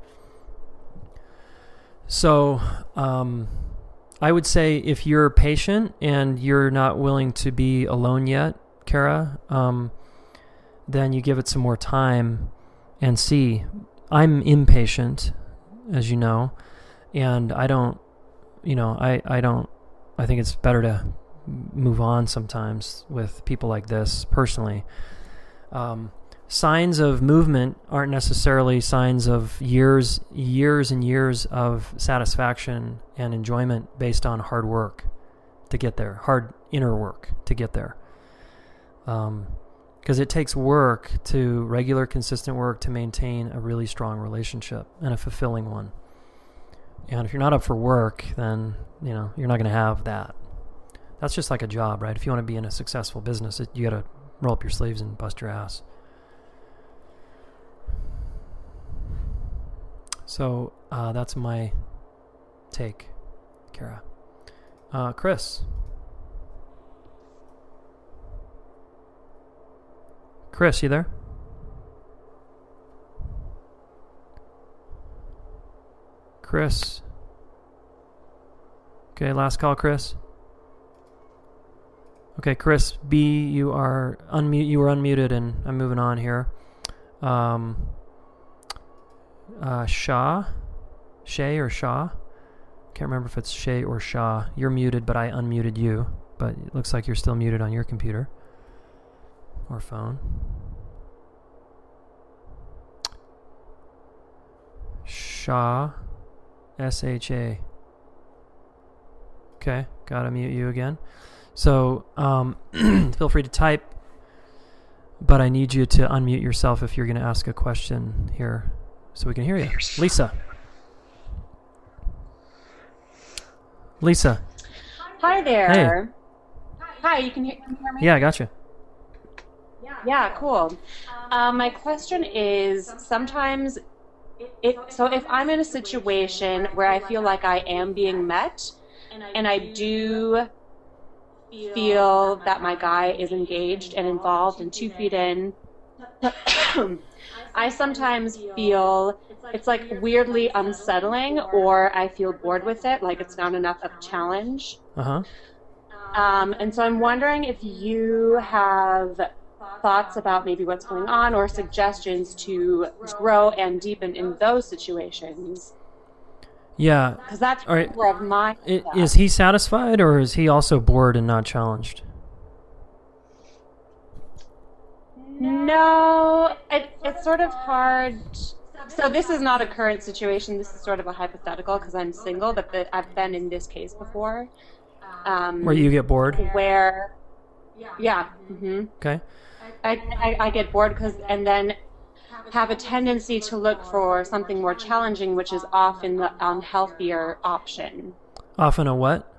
So um, I would say if you're patient and you're not willing to be alone yet, Kara, um, then you give it some more time and see. I'm impatient, as you know, and I don't, you know, I, I don't, I think it's better to move on sometimes with people like this personally. Um, signs of movement aren't necessarily signs of years, years and years of satisfaction and enjoyment based on hard work to get there, hard inner work to get there. Um, because it takes work to, regular, consistent work to maintain a really strong relationship and a fulfilling one. And if you're not up for work, then, you know, you're not going to have that. That's just like a job, right? If you want to be in a successful business, it, you got to roll up your sleeves and bust your ass. So uh, that's my take, Kara. Uh, Chris. Chris, you there? Chris. Okay, last call, Chris. Okay, Chris B, you are unmute. You were unmuted, and I'm moving on here. Um. Uh, Shaw, Shay or Shaw. Can't remember if it's Shay or Shaw. You're muted, but I unmuted you. But it looks like you're still muted on your computer or phone. Shaw, S H A. Okay, gotta mute you again. So um, feel free to type, but I need you to unmute yourself if you're going to ask a question here, so we can hear you. Lisa. Lisa. Hi there. Hey. Hi, you can hear, can you hear me? Yeah, I got you. Yeah, cool. Um, my question is, sometimes If, so if I'm in a situation where I feel like I am being met, and I do feel that my guy is engaged and involved and two feet in, I sometimes feel it's like weirdly unsettling, or I feel bored with it, like it's not enough of a challenge. Uh-huh. Um, and so I'm wondering if you have thoughts about maybe what's going on or suggestions to grow and deepen in those situations. Yeah. Because that's all right. more of my... It, is he satisfied, or is he also bored and not challenged? No, it, it's sort of hard. So this is not a current situation. This is sort of a hypothetical because I'm single, but the, I've been in this case before. Um, where you get bored? Where, yeah. Mm-hmm. Okay. I, I, I get bored because, and then have a tendency to look for something more challenging, which is often the unhealthier option. Often a what?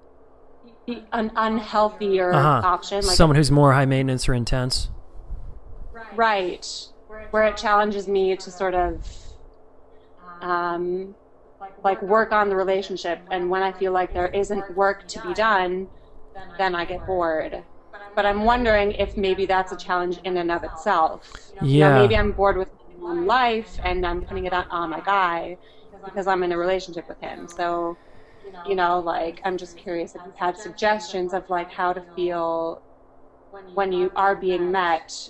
An unhealthier uh-huh. option. Like someone who's more high maintenance or intense. Right. Where it challenges me to sort of um, like work on the relationship, and when I feel like there isn't work to be done, then I get bored. But I'm wondering if maybe that's a challenge in and of itself. Yeah. You know, maybe I'm bored with my own life and I'm putting it on, on my guy because I'm in a relationship with him. So, you know, like, I'm just curious if you've had suggestions of like how to feel when you are being met,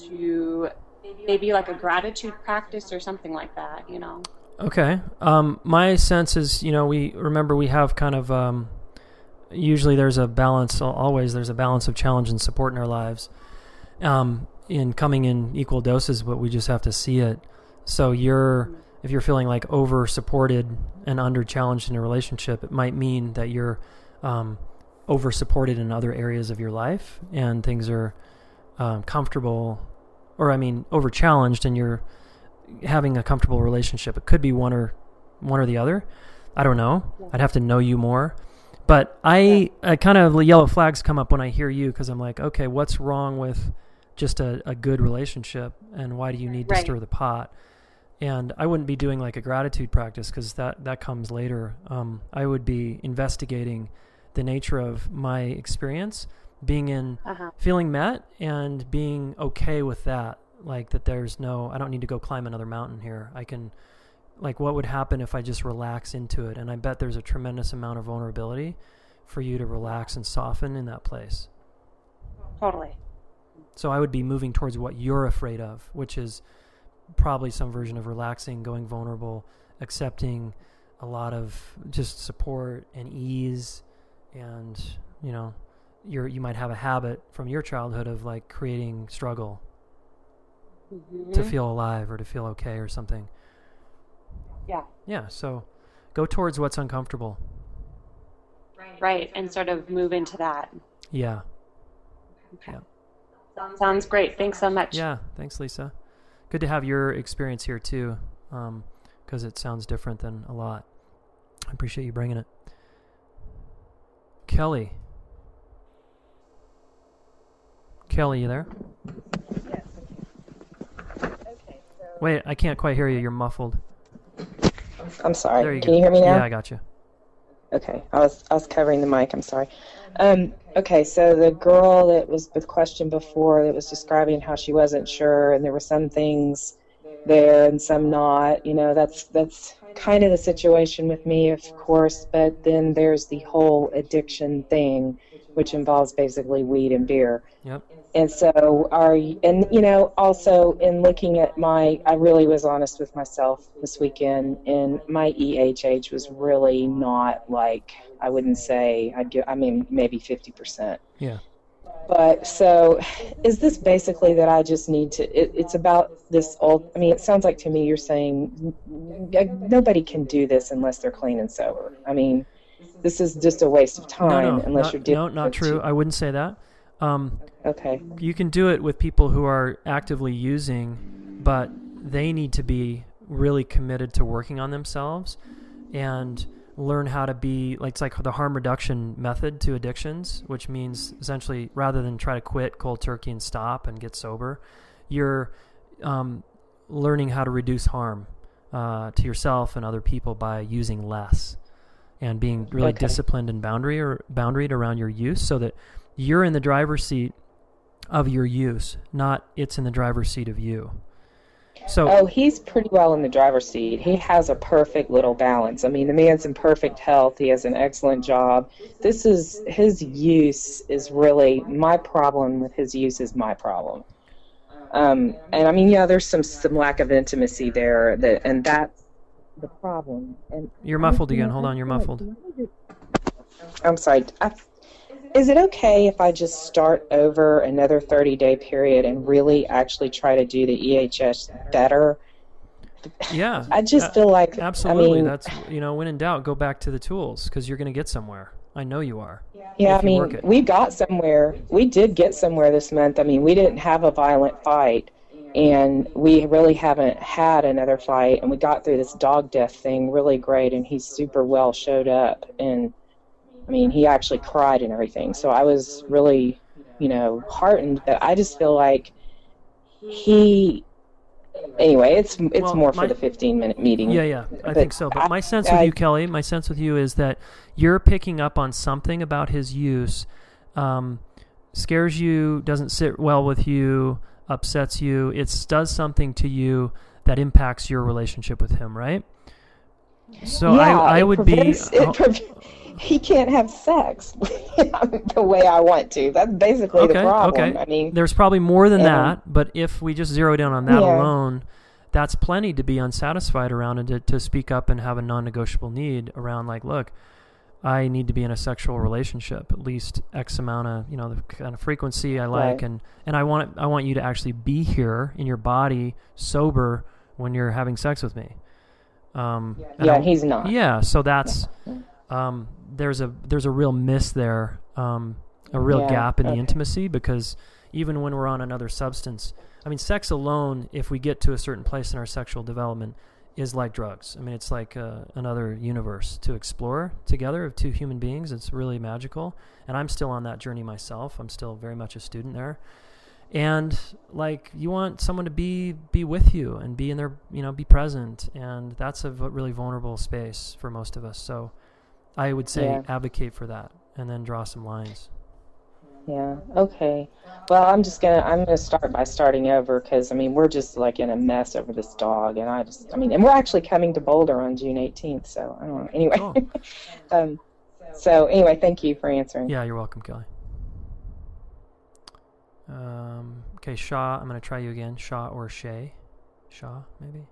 to maybe like a gratitude practice or something like that, you know. Okay. Um, my sense is, you know, we remember we have kind of, um, usually there's a balance, always there's a balance of challenge and support in our lives, um, in coming in equal doses, but we just have to see it. So you're, if you're feeling like over supported and under challenged in a relationship, it might mean that you're, um, over supported in other areas of your life and things are, Um, comfortable, or I mean, over challenged, and you're having a comfortable relationship. It could be one or one or the other. I don't know. Yeah. I'd have to know you more. But I, yeah. I kind of yellow flags come up when I hear you because I'm like, okay, what's wrong with just a, a good relationship, and why do you need to right. stir the pot? And I wouldn't be doing like a gratitude practice because that that comes later. Um, I would be investigating the nature of my experience. Being in, uh-huh. feeling met and being okay with that. Like that there's no, I don't need to go climb another mountain here. I can, like what would happen if I just relax into it? And I bet there's a tremendous amount of vulnerability for you to relax and soften in that place. Totally. So I would be moving towards what you're afraid of, which is probably some version of relaxing, going vulnerable, accepting a lot of just support and ease and, you know, You're, you might have a habit from your childhood of like creating struggle mm-hmm. to feel alive or to feel okay or something. Yeah. Yeah. So go towards what's uncomfortable. Right. And sort of move into that. Yeah. Okay. Yeah. Sounds great. Thanks so much. Yeah. Thanks, Lisa. Good to have your experience here too. Um, cause it sounds different than a lot. I appreciate you bringing it. Kelly. Kelly, you there? Yes. Okay. So Wait, I can't quite hear you. You're muffled. I'm sorry. There you Can go. you hear me now? Yeah, I got you. Okay. I was I was covering the mic. I'm sorry. Um, okay. So the girl that was the question before that was describing how she wasn't sure, and there were some things there and some not. You know, that's that's kind of the situation with me, of course. But then there's the whole addiction thing, which involves basically weed and beer. Yep. And so are you, and you know, also in looking at my, I really was honest with myself this weekend, and my E H age was really not like, I wouldn't say, I'd give, I mean, maybe fifty percent. Yeah. But so is this basically that I just need to, it, it's about this old, I mean, it sounds like to me you're saying nobody can do this unless they're clean and sober. I mean, this is just a waste of time no, no, unless not, you're doing No, not true. to, I wouldn't say that. Um, okay. You can do it with people who are actively using, but they need to be really committed to working on themselves and learn how to be, like, it's like the harm reduction method to addictions, which means essentially rather than try to quit cold turkey and stop and get sober, you're um, learning how to reduce harm. uh, to yourself and other people by using less and being really Okay. disciplined and boundary or boundaried around your use, so that you're in the driver's seat of your use, not it's in the driver's seat of you. So, Oh, he's pretty well in the driver's seat. He has a perfect little balance. I mean, the man's in perfect health. He has an excellent job. This is, his use is really, my problem with his use is my problem. Um, and I mean, yeah, there's some, some lack of intimacy there, that, and that's the problem. And you're muffled again. Hold on, you're muffled. I'm sorry. I, is it okay if I just start over another thirty-day period and really actually try to do the E H S better? Yeah. I just a- feel like, Absolutely. I mean, That's, you know, when in doubt, go back to the tools, because you're going to get somewhere. I know you are. yeah, if I you work mean, it. we got somewhere. We did get somewhere this month. I mean, we didn't have a violent fight, and we really haven't had another fight, and we got through this dog death thing really great, and he super well showed up, and I mean, he actually cried and everything. So I was really, you know, heartened. But I just feel like he. Anyway, it's it's Well, more my- for the fifteen minute meeting. Yeah, yeah, I But think so. But I- my sense I- with you, Kelly, my sense with you is that you're picking up on something about his use, um, scares you, doesn't sit well with you, upsets you. It does something to you that impacts your relationship with him, right? So yeah, I, I it would be. prevents- it pre- he can't have sex the way I want to. That's basically Okay, the problem. okay. I mean, There's probably more than and- that, but if we just zero down on that Yeah. alone, that's plenty to be unsatisfied around and to, to speak up and have a non-negotiable need around, like, look, I need to be in a sexual relationship, at least X amount of, you know, the kind of frequency I like, Right. and, and I want I want you to actually be here in your body, sober, when you're having sex with me. Um, and yeah, I- and he's not. Yeah, so that's um, there's a there's a real miss there, um, a real Yeah, gap in the okay. intimacy, because even when we're on another substance, I mean, sex alone, if we get to a certain place in our sexual development, is like drugs. I mean, it's like uh, another universe to explore together of two human beings. It's really magical, and I'm still on that journey myself. I'm still very much a student there. And like, you want someone to be be with you and be in their, you know, be present, and that's a v- really vulnerable space for most of us. So I would say Yeah. advocate for that, and then draw some lines. Yeah. Okay. Well, I'm just gonna I'm gonna start by starting over, because I mean, we're just like in a mess over this dog, and I just I mean, and we're actually coming to Boulder on June eighteenth. So I don't know. Anyway. Cool. um. So anyway, thank you for answering. Yeah, you're welcome, Kelly. Um, okay, Shaw, I'm going to try you again. Shaw or Shay? Shaw, maybe?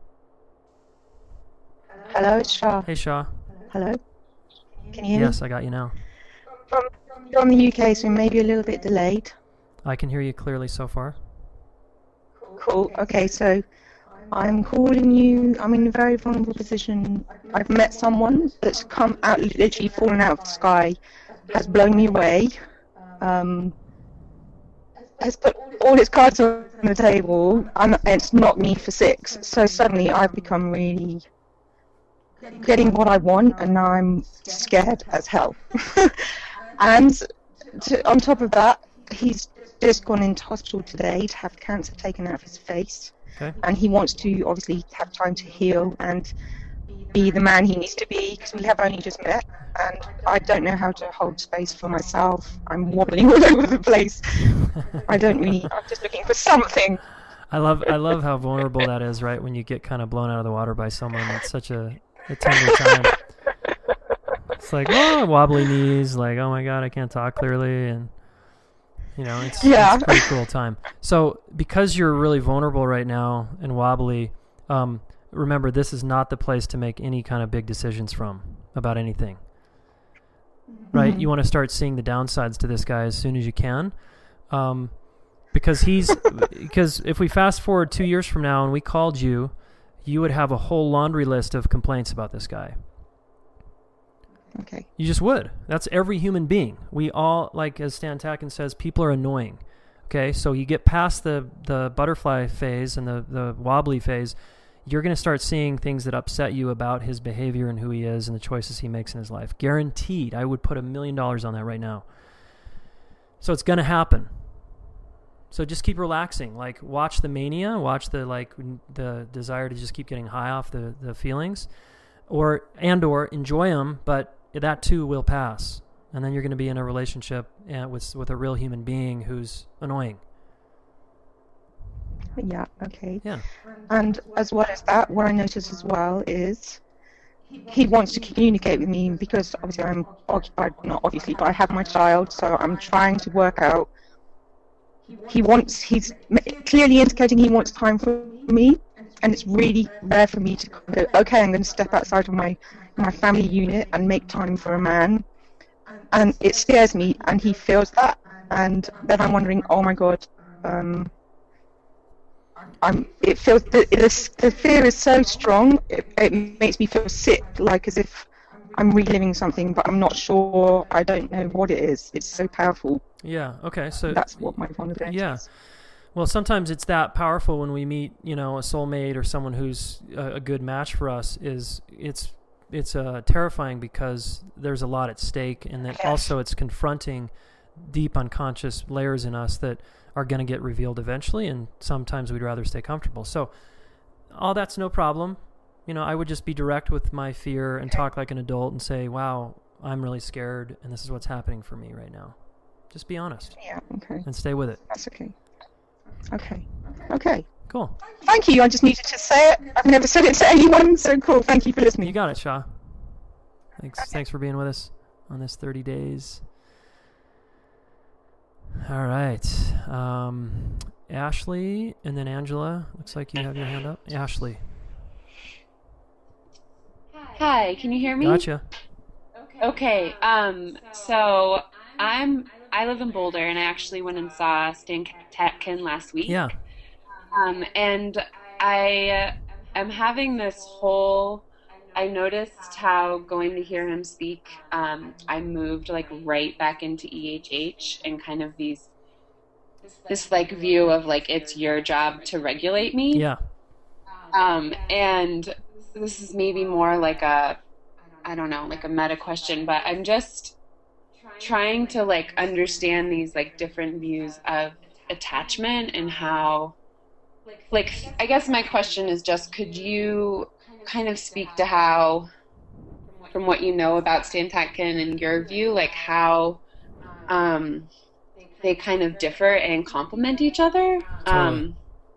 Hello, it's Shah. Hey, Shaw. Hello. Can you hear Yes, I got you now. me? From the U K, so maybe a little bit delayed. I can hear you clearly so far. Cool. Okay, so I'm calling you. I'm in a very vulnerable position. I've met someone that's come out, literally fallen out of the sky, has blown me away, um, has put all his cards on the table, and it's knocked me for six. So suddenly I've become really getting what I want, and now I'm scared as hell. And to, on top of that, he's just gone into hospital today to have cancer taken out of his face. Okay. And he wants to obviously have time to heal and be the man he needs to be, because we have only just met, and I don't know how to hold space for myself. I'm wobbling all over the place. I don't really, I'm just looking for something. I love I love how vulnerable that is, right? When you get kind of blown out of the water by someone. It's such a, a tender time. It's like, oh, wobbly knees, like, oh my God, I can't talk clearly, and you know, it's, Yeah. it's a pretty cool time. So because you're really vulnerable right now and wobbly, um, remember, this is not the place to make any kind of big decisions from about anything. Right? Mhm. You want to start seeing the downsides to this guy as soon as you can. Um, because he's because if we fast forward two years from now and we called you, you would have a whole laundry list of complaints about this guy. Okay. You just would. That's every human being. We all, like as Stan Tacken says, people are annoying. Okay, so you get past the, the butterfly phase and the, the wobbly phase, you're going to start seeing things that upset you about his behavior and who he is and the choices he makes in his life. Guaranteed. I would put a million dollars on that right now. So it's going to happen. So just keep relaxing. Like watch the mania, watch the like the desire to just keep getting high off the, the feelings, or and or enjoy them. But that too will pass, and then you're going to be in a relationship with with a real human being who's annoying. Yeah. Okay. Yeah. And as well as that, what I notice as well is he wants to communicate with me because obviously I'm occupied, not obviously, but I have my child, so I'm trying to work out. He wants, he's clearly indicating he wants time for me, and it's really rare for me to go, okay, I'm going to step outside of my, my family unit and make time for a man. And it scares me, and he feels that. And then I'm wondering, oh my God, um, I'm, it feels, the, the, the fear is so strong, it, it makes me feel sick, like as if I'm reliving something, but I'm not sure, I don't know what it is. It's so powerful. Yeah, okay, so... That's what my vulnerability yeah. is. Well, sometimes it's that powerful when we meet, you know, a soulmate or someone who's a, a good match for us. Is it's it's uh, terrifying because there's a lot at stake, and then also it's confronting deep unconscious layers in us that are going to get revealed eventually, and sometimes we'd rather stay comfortable. So all that's no problem. You know, I would just be direct with my fear and talk like an adult and say, wow, I'm really scared, and this is what's happening for me right now. Just be honest. Yeah, okay. And stay with it. That's okay. Okay. Okay. Cool. Thank you. I just needed to say it. I've never said it to anyone, so cool. Thank you for listening. You got it, Shah. Thanks, okay. Thanks for being with us on this thirty days. All right. Um, Ashley and then Angela. Looks like you have your hand up. Ashley. Hi, can you hear me? Gotcha. Okay, um, so I'm, I live in Boulder, and I actually went and saw Stan Tatkin last week. Yeah. Um, and I am having this whole, I noticed how going to hear him speak, um, I moved like right back into E H H and kind of these, this like view of like, it's your job to regulate me. Yeah. Um, and this is maybe more like a, I don't know, like a meta question, but I'm just trying to like understand these like different views of attachment and how, like, I guess my question is just, could you kind of speak to how, from what you know about Stan Tatkin and your view, like how um, they kind of differ and complement each other? Um,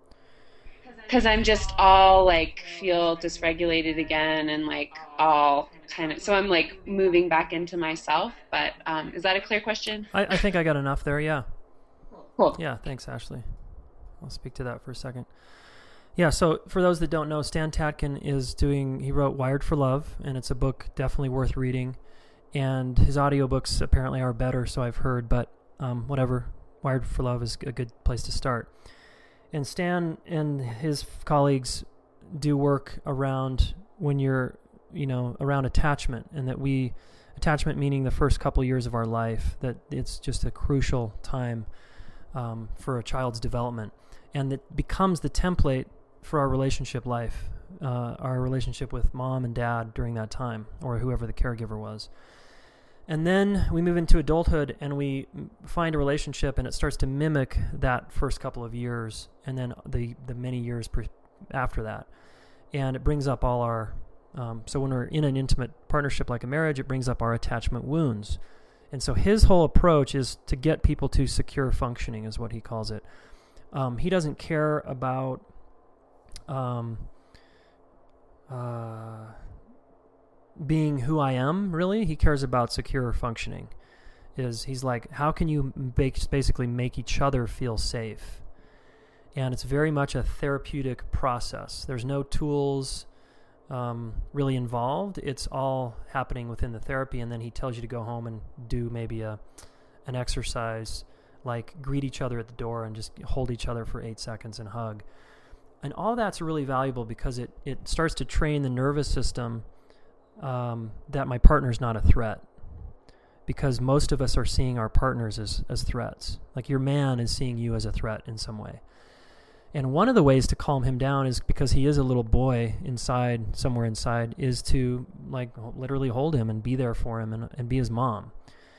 because I'm just all like feel dysregulated again and like all kind of, so I'm like moving back into myself, but um, is that a clear question? I, I think I got enough there, yeah. Cool. Yeah, thanks, Ashley. I'll speak to that for a second. Yeah, so for those that don't know, Stan Tatkin is doing, he wrote Wired for Love, and it's a book definitely worth reading, and his audiobooks apparently are better, so I've heard, but um, whatever, Wired for Love is a good place to start. And Stan and his colleagues do work around when you're, you know, around attachment, and that we, attachment meaning the first couple years of our life, that it's just a crucial time um, for a child's development, and that becomes the template for our relationship life, uh, our relationship with mom and dad during that time, or whoever the caregiver was. And then we move into adulthood and we find a relationship, and it starts to mimic that first couple of years, and then the, the many years pre- after that. And it brings up all our, um, so when we're in an intimate partnership like a marriage, it brings up our attachment wounds. And so his whole approach is to get people to secure functioning, is what he calls it. Um, he doesn't care about um, uh, being who I am, really. He cares about secure functioning. Is he's like, how can you make, basically make each other feel safe? And it's very much a therapeutic process. There's no tools um, really involved. It's all happening within the therapy, and then he tells you to go home and do maybe a an exercise, like greet each other at the door and just hold each other for eight seconds and hug. And all that's really valuable because it, it starts to train the nervous system um, that my partner's not a threat. Because most of us are seeing our partners as, as threats. Like your man is seeing you as a threat in some way. And one of the ways to calm him down is, because he is a little boy inside, somewhere inside, is to like literally hold him and be there for him and, and be his mom.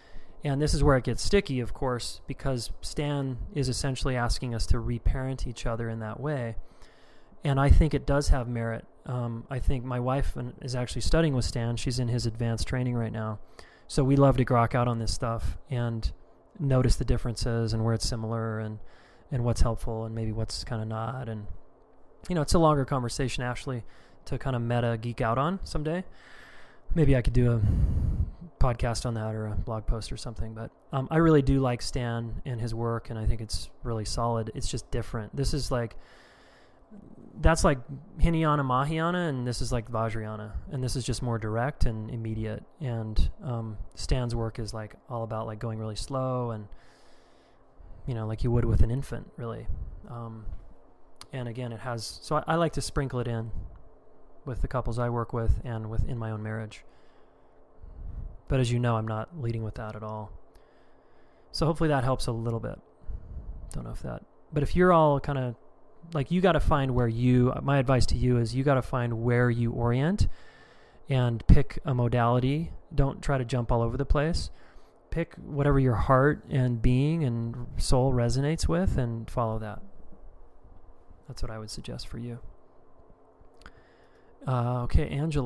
And this is where it gets sticky, of course, because Stan is essentially asking us to reparent each other in that way. And I think it does have merit. Um, I think my wife is actually studying with Stan. She's in his advanced training right now. So we love to grok out on this stuff and notice the differences and where it's similar and, and what's helpful and maybe what's kind of not. And, you know, it's a longer conversation, Ashley, to kind of meta geek out on someday. Maybe I could do a podcast on that or a blog post or something. But um, I really do like Stan and his work, and I think it's really solid. It's just different. This is like, that's like Hinayana Mahayana, and this is like Vajrayana, and this is just more direct and immediate. And um, Stan's work is like all about like going really slow and, you know, like you would with an infant, really. Um, and again, it has, so I, I like to sprinkle it in with the couples I work with and within my own marriage. But as you know, I'm not leading with that at all. So hopefully that helps a little bit. Don't know if that, but if you're all kind of like, you got to find where you, my advice to you is you got to find where you orient and pick a modality. Don't try to jump all over the place. Pick whatever your heart and being and soul resonates with and follow that. That's what I would suggest for you. Uh, okay, Angela.